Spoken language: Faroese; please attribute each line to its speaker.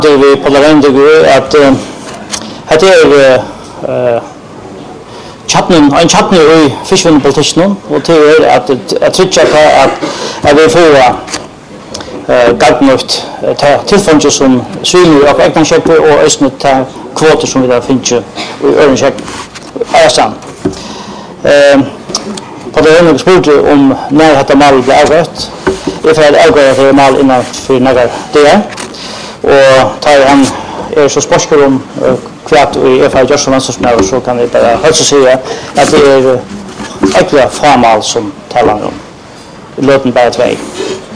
Speaker 1: Det vi på den att hade chatten en chatten i fiskvinnepolitiken och det är att trycka på att vi får gagnost tillfångar som syner och äktenskap och östnöta kvoter som vi där finns i Örnsköldsvik. Alltså på det ena spåret om när detta mål blir avgjort. Det är avgjort det mål innan för några dagar. Och tar han så sporskar om kvart och i FA Joshua så kan det bara alltså säga att det är ekla framåt som talar om. Låt mig bara två.